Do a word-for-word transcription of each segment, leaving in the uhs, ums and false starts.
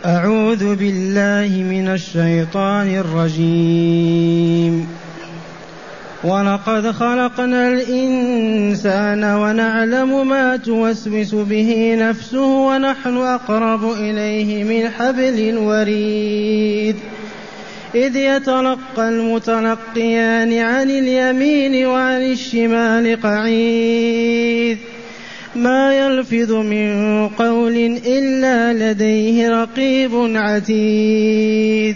أعوذ بالله من الشيطان الرجيم. ولقد خلقنا الإنسان ونعلم ما توسوس به نفسه ونحن أقرب إليه من حبل الوريد إذ يتلقى المتلقيان عن اليمين وعن الشمال قعيد ما يلفظ من قول إلا لديه رقيب عتيد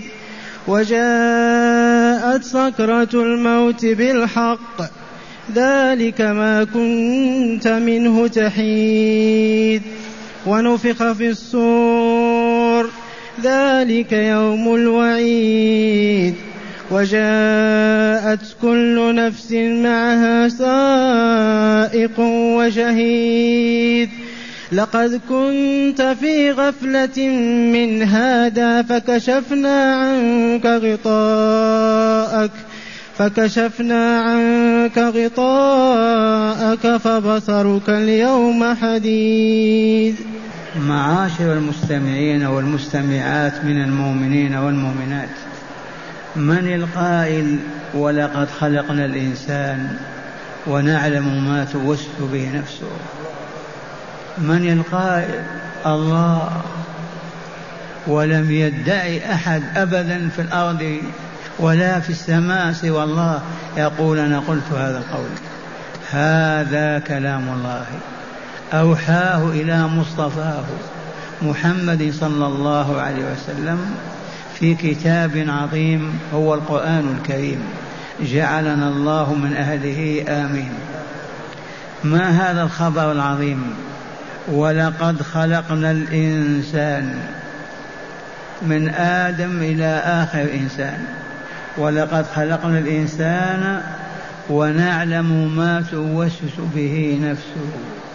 وجاءت سكرة الموت بالحق ذلك ما كنت منه تحيد ونفخ في الصور ذلك يوم الوعيد وجاءت كل نفس معها سائق وشهيد لقد كنت في غفلة من هذا فكشفنا عنك غطاءك فكشفنا عنك غطاءك فبصرك اليوم حديد. معاشر المستمعين والمستمعات من المؤمنين والمؤمنات، من القائل ولقد خلقنا الإنسان ونعلم ما توسوس به نفسه؟ من القائل؟ الله. ولم يدعي أحد أبدا في الأرض ولا في السماء سوى الله يقول أنا قلت هذا القول. هذا كلام الله أوحاه إلى مصطفاه محمد صلى الله عليه وسلم في كتاب عظيم هو القرآن الكريم، جعلنا الله من أهله آمين. ما هذا الخبر العظيم؟ ولقد خلقنا الإنسان من آدم إلى آخر إنسان، ولقد خلقنا الإنسان ونعلم ما توسوس به نفسه.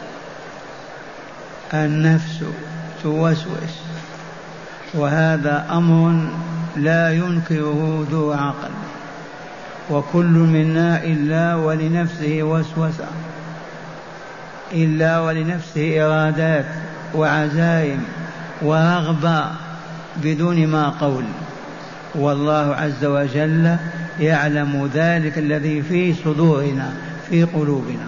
النفس توسوس، وهذا أمر لا ينكره ذو عقل، وكل منا إلا ولنفسه وسوسة، إلا ولنفسه إرادات وعزائم ورغبة بدون ما قول، والله عز وجل يعلم ذلك الذي في صدورنا في قلوبنا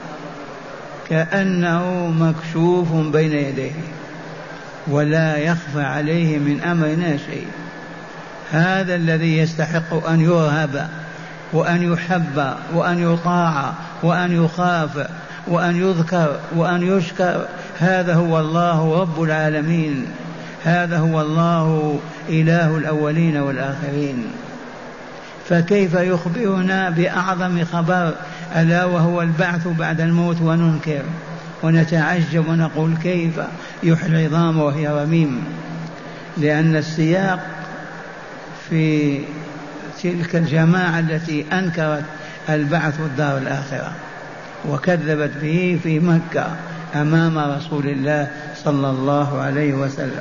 كأنه مكشوف بين يديه ولا يخفى عليه من أمرنا شيء. هذا الذي يستحق أن يرهب وأن يحب وأن يطاع وأن يخاف وأن يذكر وأن يشكر. هذا هو الله رب العالمين، هذا هو الله إله الأولين والآخرين. فكيف يخبرنا بأعظم خبر ألا وهو البعث بعد الموت وننكر ونتعجب ونقول كيف يحيي العظام وهي رميم؟ لأن السياق في تلك الجماعة التي أنكرت البعث والدار الآخرة وكذبت به في مكة أمام رسول الله صلى الله عليه وسلم.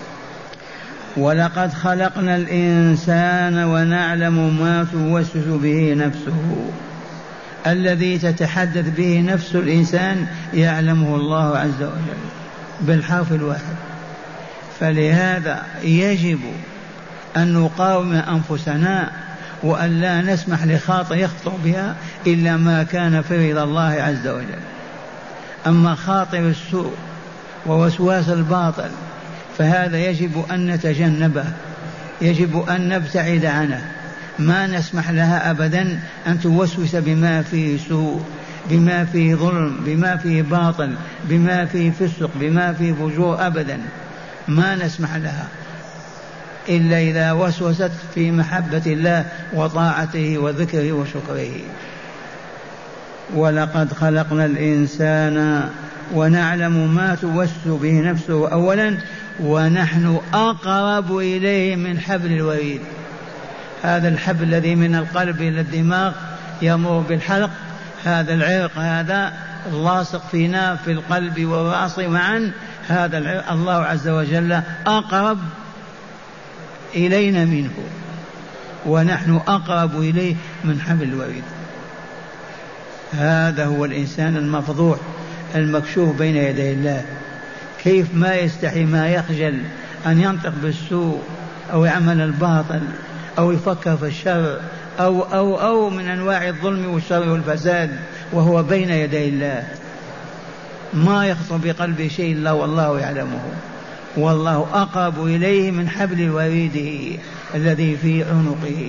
ولقد خلقنا الإنسان ونعلم ما توسوس به نفسه. الذي تتحدث به نفس الإنسان يعلمه الله عز وجل بالحرف الواحد. فلهذا يجب أن نقاوم أنفسنا وأن لا نسمح لخاطر يخطر بها إلا ما كان في رضا الله عز وجل. أما خاطر السوء ووسواس الباطل فهذا يجب أن نتجنبه، يجب أن نبتعد عنه، ما نسمح لها أبدا أن توسوس بما فيه سوء، بما فيه ظلم، بما فيه باطل، بما فيه فسق، بما فيه فجور، أبدا ما نسمح لها إلا إذا وسوست في محبة الله وطاعته وذكره وشكره. ولقد خلقنا الإنسان ونعلم ما توسوس به نفسه أولا، ونحن أقرب إليه من حبل الوريد. هذا الحبل الذي من القلب إلى الدماغ يمر بالحلق، هذا العرق هذا اللاصق فينا في القلب والرأس معا، هذا العرق الله عز وجل أقرب إلينا منه، ونحن أقرب إليه من حبل الوريد. هذا هو الإنسان المفضوح المكشوف بين يدي الله. كيف ما يستحي ما يخجل أن ينطق بالسوء أو يعمل الباطل أو يفكر في الشر أو أو أو من أنواع الظلم والشر والفساد وهو بين يدي الله، ما يخطر بقلبه شيء إلا والله يعلمه، والله أقرب إليه من حبل وريده الذي في عنقه.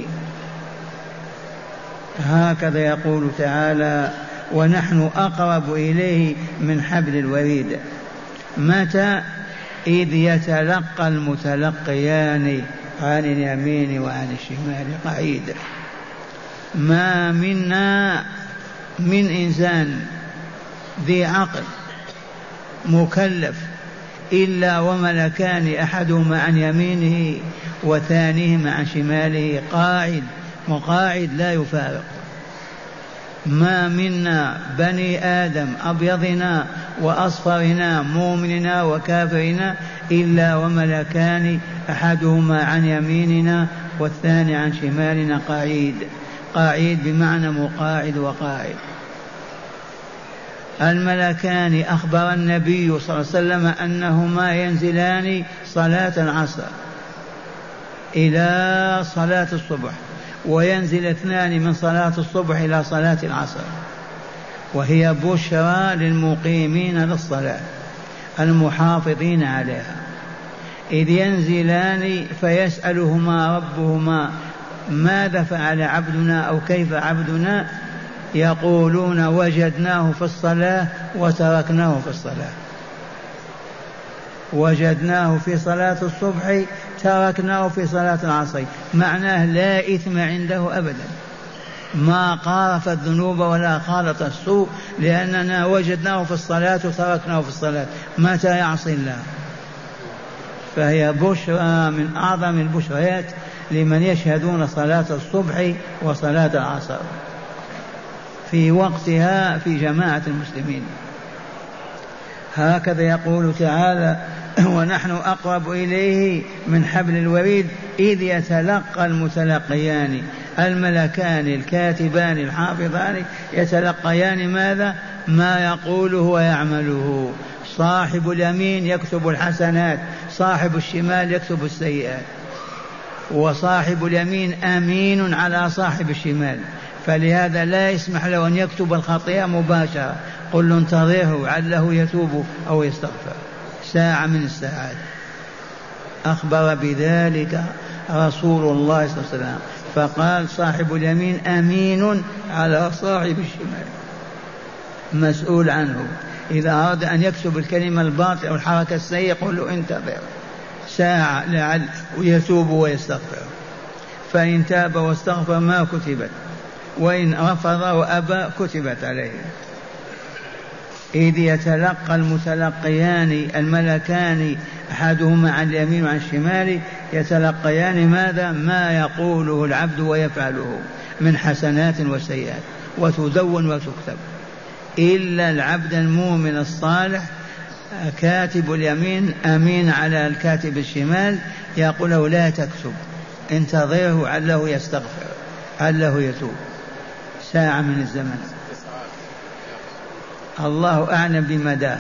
هكذا يقول تعالى: ونحن أقرب إليه من حبل الوريد. متى؟ إذ يتلقى المتلقيان عن اليمين وعن الشمال قعيد. ما منا من إنسان ذي عقل مكلف إلا وملكان أحدهما عن يمينه وثانيهما عن شماله قاعد مقاعد لا يفارق. ما منا بني آدم أبيضنا وأصفرنا مؤمننا وكافرنا إلا وملكان أحدهما عن يميننا والثاني عن شمالنا قاعد. قاعد بمعنى مقاعد وقاعد. الملكان أخبر النبي صلى الله عليه وسلم أنهما ينزلان صلاة العصر إلى صلاة الصبح، وينزل اثنان من صلاة الصبح إلى صلاة العصر، وهي بشرى للمقيمين للصلاة المحافظين عليها. إذ ينزلان فيسألهما ربهما ماذا فعل عبدنا أو كيف عبدنا، يقولون وجدناه في الصلاة وتركناه في الصلاة. وجدناه في صلاة الصبح تركناه في صلاة العصر، معناه لا إثم عنده أبدا، ما قارف الذنوب ولا خالط السوء، لأننا وجدناه في الصلاة وتركناه في الصلاة. متى يعصي الله؟ فهي بشرى من أعظم البشريات لمن يشهدون صلاة الصبح وصلاة العصر في وقتها في جماعة المسلمين. هكذا يقول تعالى: ونحن أقرب إليه من حبل الوريد إذ يتلقى المتلقيان، الملكان الكاتبان الحافظان يتلقيان ماذا؟ ما يقوله ويعمله. صاحب اليمين يكتب الحسنات، صاحب الشمال يكتب السيئات. وصاحب اليمين أمين على صاحب الشمال، فلهذا لا يسمح له أن يكتب الخطيئة مباشرة، قل انتظره عله يتوب أو يستغفر ساعة من الساعات. أخبر بذلك رسول الله صلى الله عليه وسلم فقال: صاحب اليمين أمين على صاحب الشمال، مسؤول عنه. إذا أراد أن يكتب الكلمة الباطلة أو الحركة السيئة قل له انتظر ساعة لعل يتوب ويستغفر، فإن تاب واستغفر ما كتبت، وإن رفض وأبى كتبت عليه. إذ يتلقى المتلقيان الملكان أحدهما عن اليمين وعن الشمال يتلقيان ماذا؟ ما يقوله العبد ويفعله من حسنات وسيئات، وتدون وتكتب، إلا العبد المؤمن الصالح كاتب اليمين أمين على الكاتب الشمال، يقول له لا تكتب، انتظره عله يستغفر عله يتوب ساعة من الزمن. الله أعلم بمداها.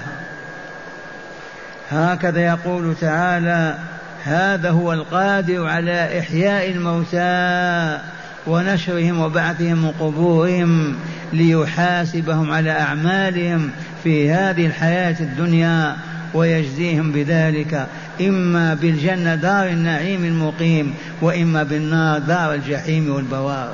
هكذا يقول تعالى: هذا هو القادر على إحياء الموتى ونشرهم وبعثهم من قبورهم ليحاسبهم على أعمالهم في هذه الحياة الدنيا ويجزيهم بذلك، إما بالجنة دار النعيم المقيم، وإما بالنار دار الجحيم والبوار.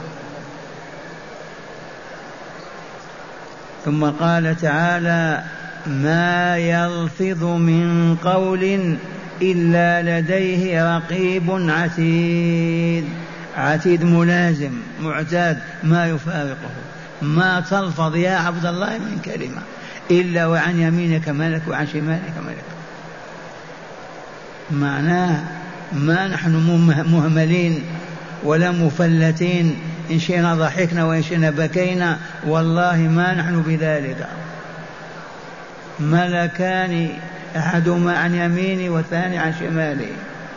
ثم قال تعالى: ما يلفظ من قول إلا لديه رقيب عتيد. عتيد ملازم معتاد ما يفارقه. ما تلفظ يا عبد الله من كلمة إلا وعن يمينك ملك وعن شمالك ملك. معناه ما نحن مهملين ولا مفلتين، إن شئنا ضحكنا وإن شئنا بكينا، والله ما نحن بذلك. ملكان أحدهما عن يميني والثاني عن شمالي.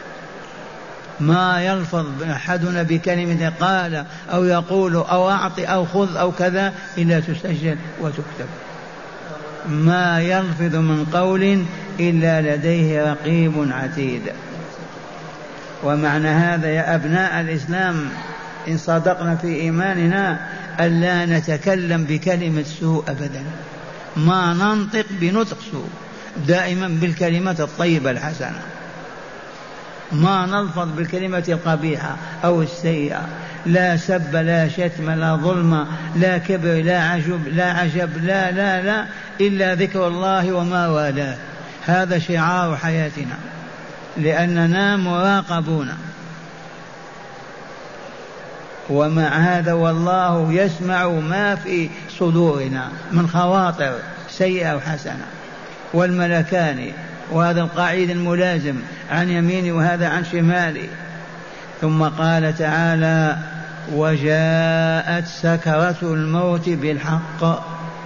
ما يلفظ أحدنا بكلمة قال أو يقول أو أعطي أو خذ أو كذا إلا تسجل وتكتب. ما يلفظ من قول إلا لديه رقيب عتيد. ومعنى هذا يا أبناء الإسلام إن صدقنا في إيماننا ألا نتكلم بكلمة سوء أبدا، ما ننطق بنطق سوء، دائما بالكلمة الطيبة الحسنة، ما نلفظ بالكلمة القبيحة أو السيئة، لا سب لا شتم لا ظلم لا كبر لا عجب لا عجب لا لا لا إلا ذكر الله وما والاه. هذا شعار حياتنا لأننا مراقبون. ومع هذا والله يسمع ما في صدورنا من خواطر سيئة وحسنة، والملكان، وهذا القاعد الملازم عن يميني وهذا عن شمالي. ثم قال تعالى وجاءت سكرة الموت بالحق.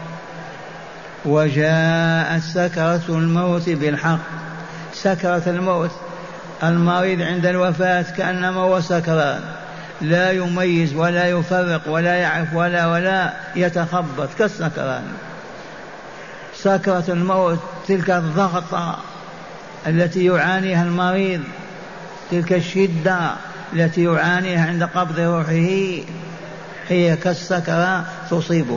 وجاءت سكرة الموت بالحق. سكرة الموت، المريض عند الوفاة كأنما هو سكران، لا يميز ولا يفرق ولا يعرف ولا ولا يتخبط كالسكران. سكرة الموت تلك الضغطة التي يعانيها المريض، تلك الشدة التي يعانيها عند قبض روحه، هي كالسكرة تصيبه.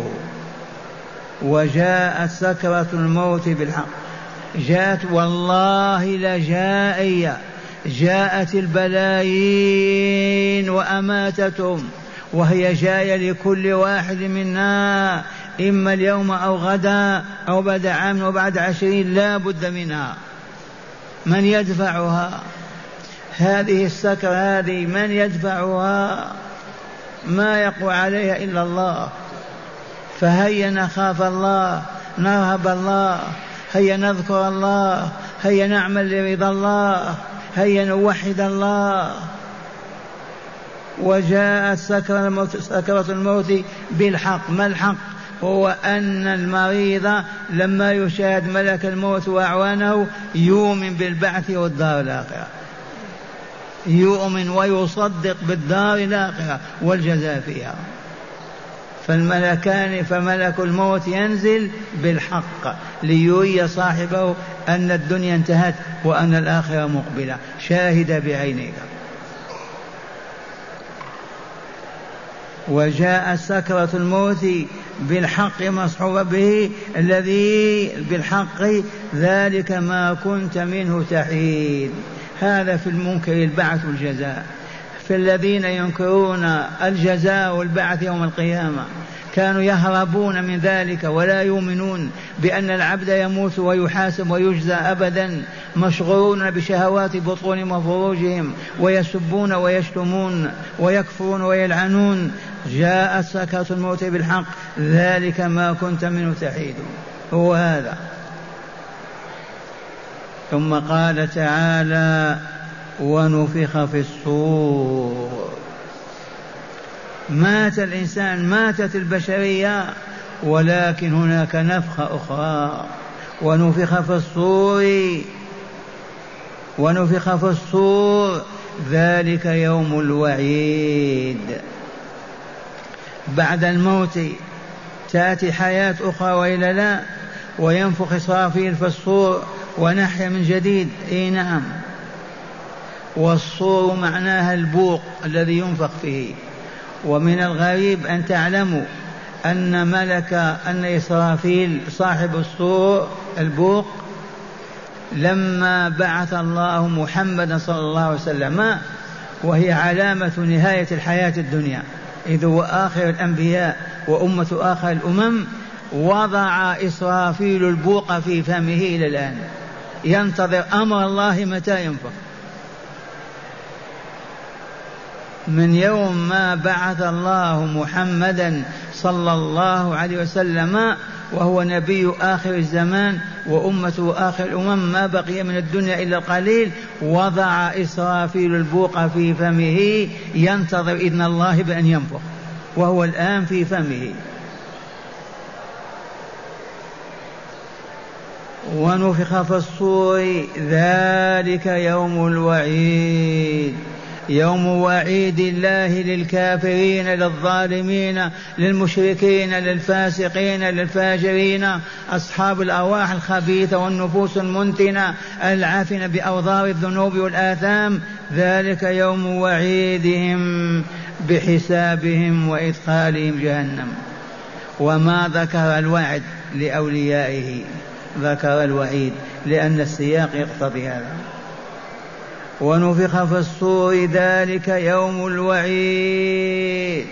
وجاءت سكرة الموت بالحق. جاءت والله لجائية، جاءت البلايين وأماتتهم، وهي جاية لكل واحد منا إما اليوم أو غدا أو بعد عام وبعد عشرين، لا بد منها. من يدفعها؟ هذه السكرة هذه من يدفعها؟ ما يقوى عليها إلا الله. فهيا نخاف الله، نرهب الله، هيا نذكر الله، هيا نعمل لرضا الله، هيا نوحد الله. وجاءت سكرة الموت, سكرة الموت بالحق. ما الحق؟ هو أن المريض لما يشاهد ملك الموت وأعوانه يؤمن بالبعث والدار الآخرة، يؤمن ويصدق بالدار الآخرة والجزاء فيها. فالملكان، فملك الموت ينزل بالحق ليري صاحبه أن الدنيا انتهت وأن الآخرة مقبلة، شاهد بعينيك. وجاء سكرة الموت بالحق مصحوب به الذي بالحق ذلك ما كنت منه تحيد. هذا في المنكر البعث والجزاء. في الذين ينكرون الجزاء والبعث يوم القيامة كانوا يهربون من ذلك ولا يؤمنون بأن العبد يموت ويحاسب ويجزى أبدا، مشغولون بشهوات بطونهم وفروجهم ويسبون ويشتمون ويكفرون ويلعنون. جاءت سكرة الموت بالحق ذلك ما كنت منه تحيد. هو هذا. ثم قال تعالى ونفخ في الصور. مات الإنسان، ماتت البشرية، ولكن هناك نفخة أخرى. ونفخ في الصور. ونفخ في الصور ذلك يوم الوعيد. بعد الموت تأتي حياة أخرى وإلا لا؟ وينفخ إسرافيل في الصور ونحيا من جديد. إيه نعم. والصور معناها البوق الذي ينفخ فيه. ومن الغريب أن تعلموا أن ملك أن إسرافيل صاحب الصور البوق لما بعث الله محمدا صلى الله عليه وسلم، وهي علامة نهاية الحياة الدنيا إذ هو آخر الأنبياء وأمة آخر الأمم، وضع إسرافيل البوق في فمه إلى الآن ينتظر أمر الله متى ينفخ. من يوم ما بعث الله محمدا صلى الله عليه وسلم وهو نبي آخر الزمان وأمته آخر الأمم، ما بقي من الدنيا إلا القليل، وضع إسرافيل البوق في فمه ينتظر إذن الله بأن ينفخ، وهو الآن في فمه. ونفخ في الصور ذلك يوم الوعيد. يوم وعيد الله للكافرين للظالمين للمشركين للفاسقين للفاجرين أصحاب الأرواح الخبيثة والنفوس المنتنة العافنة بأوضار الذنوب والآثام. ذلك يوم وعيدهم بحسابهم وإدخالهم جهنم. وما ذكر الوعد لأوليائه، ذكر الوعيد لأن السياق يقتضي هذا. ونفخ في الصور ذلك يوم الوعيد.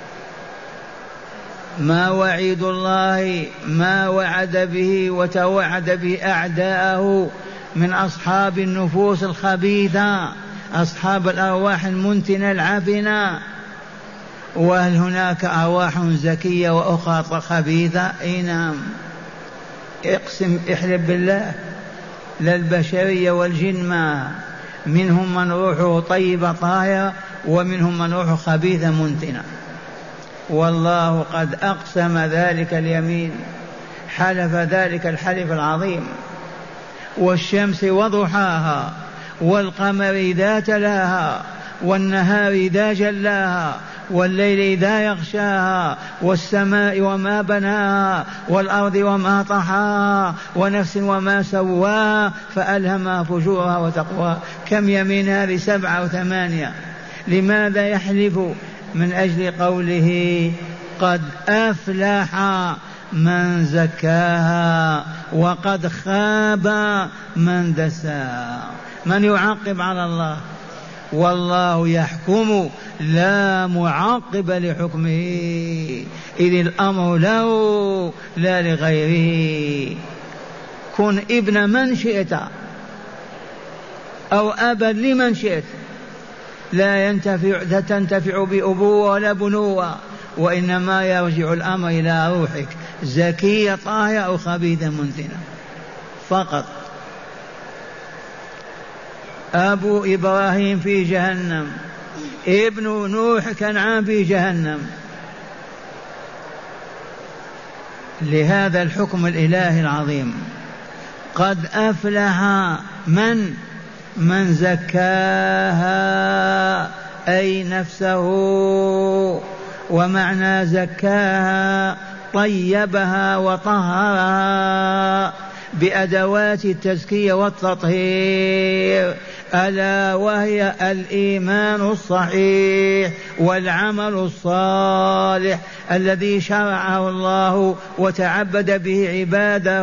ما وعيد الله ما وعد به وتوعد به أعداءه من أصحاب النفوس الخبيثة أصحاب الأرواح المنتنة العفنة. وهل هناك أرواح زكية وأخرى خبيثة؟ أي نعم. اقسم احلف بالله للبشرية والجن ما منهم من روحه طيبة طاهرة ومنهم من روحه خبيثة منتنة. والله قد أقسم ذلك اليمين، حلف ذلك الحلف العظيم. والشمس وضحاها والقمر إذا تلاها والنهار إذا جلاها والليل إذا يغشاها والسماء وما بناها والأرض وما طحاها ونفس وما سواها فألهمها فجورها وتقواها. كم يمين هذه؟ سبعة وثمانية. لماذا يحلف؟ من أجل قوله قد أفلح من زكاها وقد خاب من دساها. من يعقب على الله؟ والله يحكم لا معقب لحكمه، إذ الأمر له لا لغيره. كن ابن من شئت أو أبا لمن شئت، لا ينتفع لا تنتفع بأبوة ولا بنوة، وإنما يرجع الأمر إلى روحك زكية طاهرة أو خبيثة منتنة فقط. أبو إبراهيم في جهنم، ابن نوح كنعان في جهنم. لهذا الحكم الإلهي العظيم قد أفلح من من زكاها أي نفسه. ومعنى زكاها طيبها وطهرها بأدوات التزكية والتطهير، ألا وهي الإيمان الصحيح والعمل الصالح الذي شرعه الله وتعبد به عباده.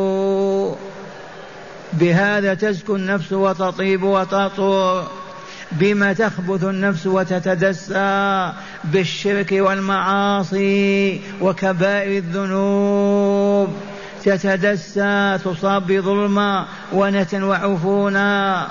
بهذا تزكو النفس وتطيب وتطهر. بما تخبث النفس وتتدسى؟ بالشرك والمعاصي وكبائر الذنوب، تتدسى تصاب بظلم ونتن وعفونا.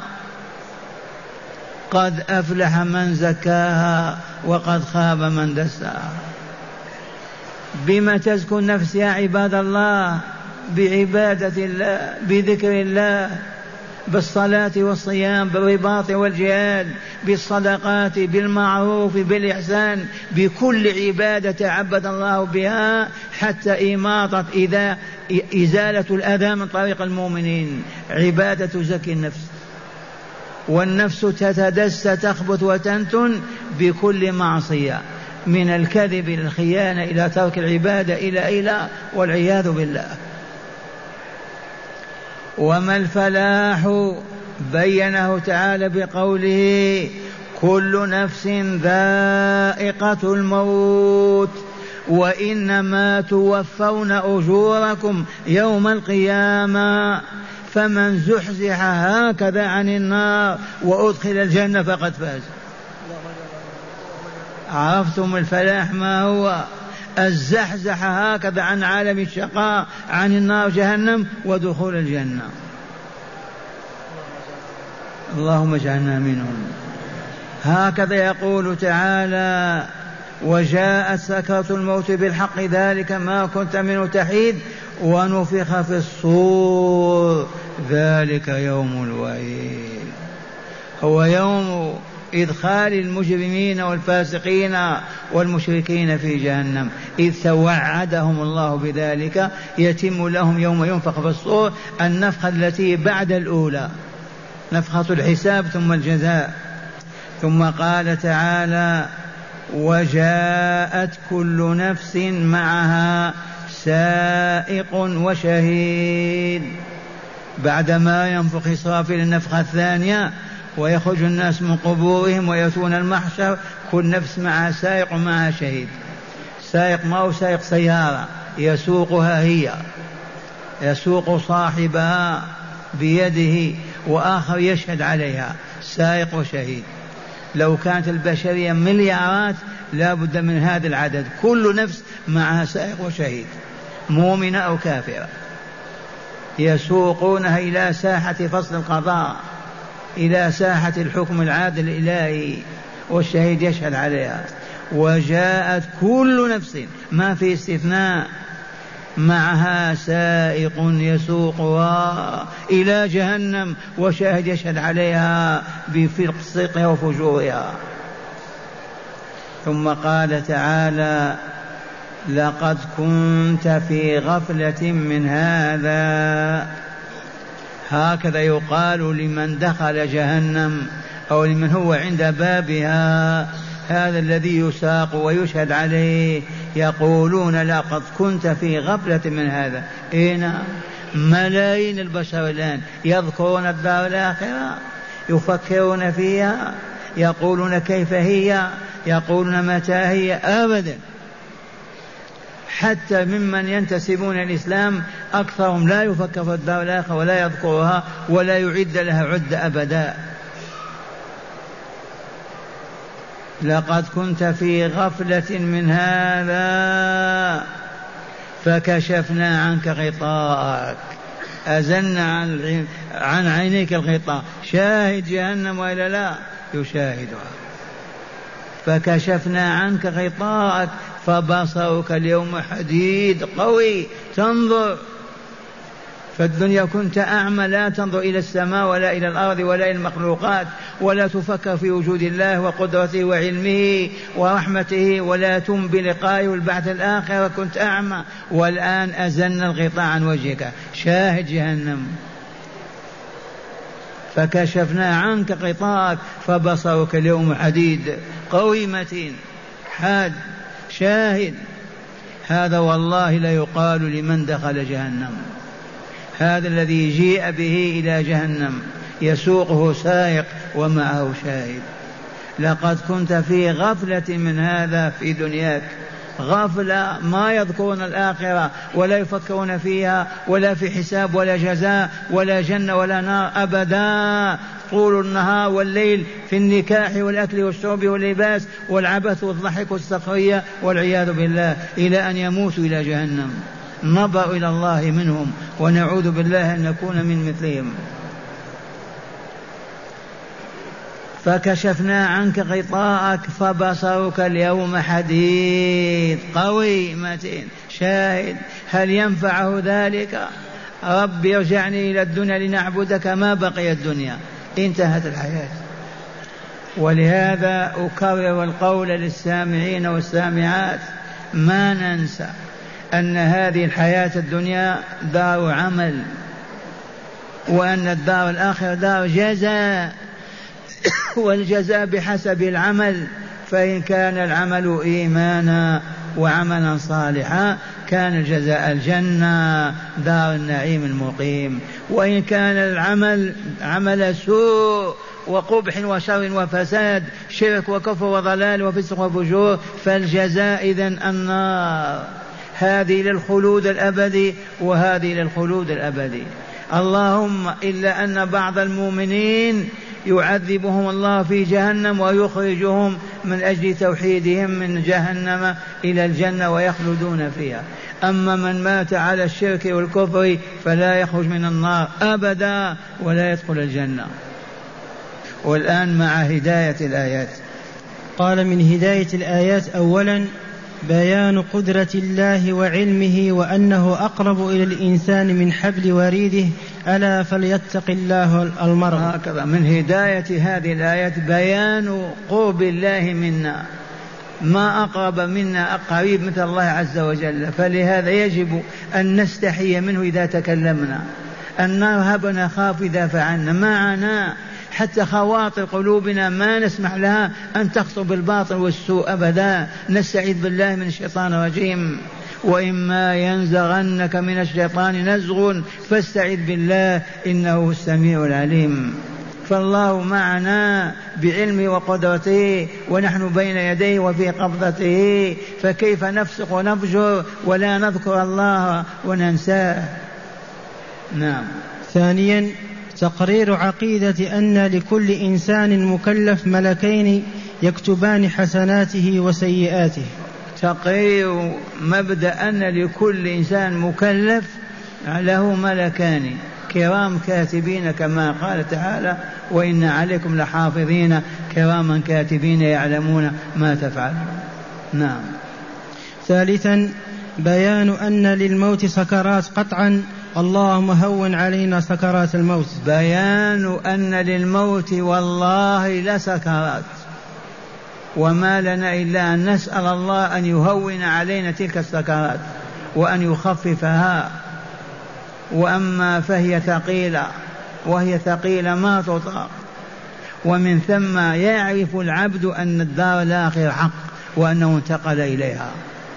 قد أفلح من زكاها وقد خاب من دساها. بما تزكو النفس يا عباد الله؟ بعبادة الله، بذكر الله، بالصلاة والصيام، بالرباط والجهاد، بالصدقات، بالمعروف، بالإحسان، بكل عبادة تعبد الله بها حتى إماطة إذا إزالة الأذى من طريق المؤمنين. عبادة تزكي النفس، والنفس تتدسى تخبث وتنتن بكل معصية، من الكذب إلى الخيانة إلى ترك العبادة إلى إلى والعياذ بالله. وما الفلاح؟ بينه تعالى بقوله كل نفس ذائقة الموت وإنما توفون أجوركم يوم القيامة فمن زحزح هكذا عن النار وأدخل الجنة فقد فاز. عرفتم الفلاح ما هو؟ الزحزح هكذا عن عالم الشقاء، عن النار جهنم، ودخول الجنة. اللهم اجعلنا منهم. هكذا يقول تعالى وجاءت سكرة الموت بالحق ذلك ما كنت منه تحيد ونفخ في الصور ذلك يوم الوعيد. هو يوم إدخال المجرمين والفاسقين والمشركين في جهنم، إذ توعدهم الله بذلك. يتم لهم يوم ينفخ في الصور النفخة التي بعد الأولى، نفخة الحساب ثم الجزاء. ثم قال تعالى وجاءت كل نفس معها سائق وشهيد. بعدما ينفخ إسرافيل النفخة الثانية ويخرج الناس من قبورهم ويأتون المحشر، كل نفس معها سائق ومعها شهيد. سائق ما هو سائق سيارة يسوقها هي، يسوق صاحبها بيده وآخر يشهد عليها، سائق وشهيد. لو كانت البشرية مليارات لا بد من هذا العدد، كل نفس معها سائق وشهيد، مؤمنة أو كافرة، يسوقونها إلى ساحة فصل القضاء، إلى ساحة الحكم العادل الإلهي، والشهيد يشهد عليها. وجاءت كل نفس ما في استثناء معها سائق يسوقها إلى جهنم وشاهد يشهد عليها بفسقها وفجورها. ثم قال تعالى لقد كنت في غفلة من هذا. هكذا يقال لمن دخل جهنم أو لمن هو عند بابها، هذا الذي يساق ويشهد عليه، يقولون لقد كنت في غفلة من هذا. إيه؟ ملايين البشر الآن يذكرون الدار الآخرة، يفكرون فيها، يقولون كيف هي، يقولون متى هي. أبدا، حتى ممن ينتسبون الإسلام أكثرهم لا يفكر في الدار الآخرة ولا يذكرها ولا يعد لها عدة أبدا. لقد كنت في غفلة من هذا فكشفنا عنك غطاءك، أزلنا عن, عن عينيك الغطاء. شاهد جهنم وإلا لا؟ يشاهدها. فكشفنا عنك غطاءك فبصرك اليوم حديد قوي تنظر. فالدنيا كنت أعمى، لا تنظر إلى السماء ولا إلى الأرض ولا إلى المخلوقات، ولا تفكر في وجود الله وقدرته وعلمه ورحمته، ولا تؤمن بلقائه والبعث الآخر، كنت أعمى. والآن أزلنا الغطاء عن وجهك، شاهد جهنم. فكشفنا عنك غطاءك فبصرك اليوم حديد قوي متين حاد شاهد. هذا والله لا يقال لمن دخل جهنم. هذا الذي جيء به إلى جهنم يسوقه سائق ومعه شاهد. لقد كنت في غفلة من هذا في دنياك، غفلة، ما يذكرون الآخرة ولا يفكرون فيها ولا في حساب ولا جزاء ولا جنة ولا نار أبدا. طول النهار والليل في النكاح والأكل والشرب واللباس والعبث والضحك والسخرية والعياذ بالله، إلى أن يموتوا إلى جهنم. نظر إلى الله منهم ونعوذ بالله أن نكون من مثلهم. فكشفنا عنك غطاءك فبصرك اليوم حديد قوي متين شاهد. هل ينفعه ذلك؟ رب ارجعني إلى الدنيا لنعبدك، ما بقي الدنيا، انتهت الحياة. ولهذا أكرر القول للسامعين والسامعات، ما ننسى أن هذه الحياة الدنيا دار عمل، وأن الدار الآخرة دار جزاء، والجزاء بحسب العمل. فإن كان العمل إيمانا وعملا صالحا كان الجزاء الجنة دار النعيم المقيم، وإن كان العمل عمل سوء وقبح وشر وفساد، شرك وكفر وضلال وفسق وفجور، فالجزاء إذن النار. هذه للخلود الأبدي وهذه للخلود الأبدي. اللهم إلا أن بعض المؤمنين يعذبهم الله في جهنم ويخرجهم من أجل توحيدهم من جهنم إلى الجنة ويخلدون فيها. أما من مات على الشرك والكفر فلا يخرج من النار أبدا ولا يدخل الجنة. والآن مع هداية الآيات. قال من هداية الآيات أولا بيان قدرة الله وعلمه وأنه أقرب إلى الإنسان من حبل وريده، ألا فليتق الله المرء. هكذا من هداية هذه الآيات بيان قرب الله منا، ما أقرب منا قريب مثل الله عز وجل. فلهذا يجب أن نستحي منه إذا تكلمنا، أن نرهب نخاف إذا فعلنا معنا، حتى خواطر قلوبنا ما نسمح لها أن تخطر بالباطل والسوء أبدا. نستعيذ بالله من الشيطان الرجيم. وإما ينزغنك من الشيطان نزغ فاستعذ بالله إنه السميع العليم. فالله معنا بعلمه وقدرته ونحن بين يديه وفي قبضته، فكيف نفسق ونفجر ولا نذكر الله وننساه؟ نعم. ثانيا تقرير عقيدة أن لكل إنسان مكلف ملكين يكتبان حسناته وسيئاته. تقرير مبدأ أن لكل إنسان مكلف له ملكان كرام كاتبين كما قال تعالى وإن عليكم لحافظين كراما كاتبين يعلمون ما تفعلون. نعم. ثالثا بيان أن للموت سكرات قطعا، اللهم هون علينا سكرات الموت. بيان أن للموت والله لسكرات، وما لنا إلا أن نسأل الله أن يهون علينا تلك السكرات وأن يخففها. وأما فهي ثقيلة، وهي ثقيلة ما تطاق. ومن ثم يعرف العبد أن الدار الآخرة حق وأنه انتقل إليها.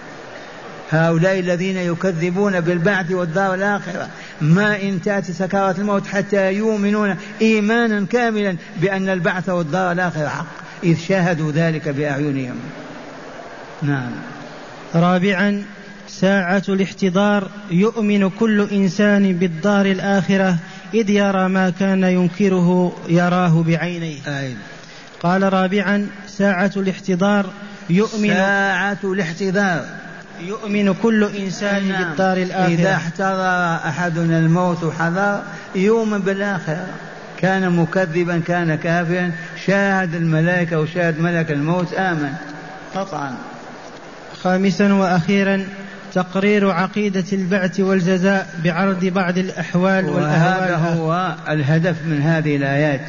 هؤلاء الذين يكذبون بالبعث والدار الآخرة ما إن تأتي سكرات الموت حتى يؤمنون إيمانا كاملا بأن البعث والدار الآخرة حق، إذ شاهدوا ذلك بأعينهم. نعم. رابعا ساعة الاحتضار، يؤمن كل إنسان بالدار الآخرة إذ يرى ما كان ينكره يراه بعينيه. آه. قال رابعا ساعة الاحتضار يؤمن ساعة الاحتضار يؤمن كل إنسان نعم. بالدار الآخرة. إذا احتضر أحدنا الموت وحضر يؤمن بالآخرة، كان مكذبا كان كافرا، شاهد الملائكة وشاهد ملك الموت آمن قطعا. خامسا وأخيرا تقرير عقيدة البعث والجزاء بعرض بعض الأحوال والأهوال. وهذا هو الهدف من هذه الآيات،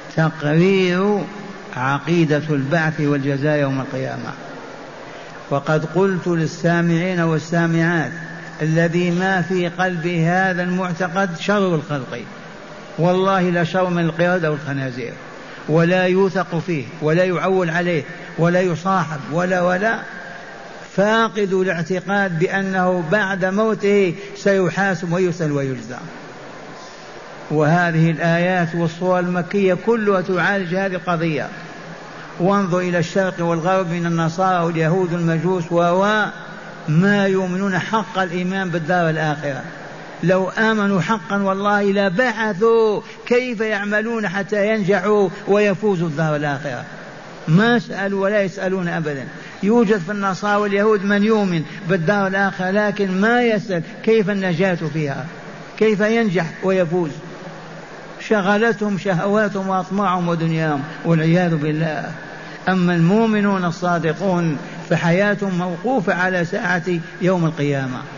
تقرير عقيدة البعث والجزاء يوم القيامة. وقد قلت للسامعين والسامعات الذي ما في قلبه هذا المعتقد شر الخلق، والله لا شر من القردة والخنازير، ولا يوثق فيه ولا يعول عليه ولا يصاحب ولا ولا فاقد الاعتقاد بأنه بعد موته سيحاسب ويسأل ويجزى. وهذه الآيات والصور المكية كلها تعالج هذه القضية. وانظر إلى الشرق والغرب من النصارى واليهود والمجوس وما يؤمنون حق الإيمان بالدار الآخرة. لو آمنوا حقا والله لا بعثوا كيف يعملون حتى ينجحوا ويفوزوا الدار الآخرة. ما سألوا ولا يسألون أبدا. يوجد في النصارى واليهود من يؤمن بالدار الآخرة لكن ما يسأل كيف النجاة فيها، كيف ينجح ويفوز. شغلتهم شهواتهم وأطماعهم ودنياهم والعياذ بالله. أما المؤمنون الصادقون فحياتهم موقوفة على ساعة يوم القيامة.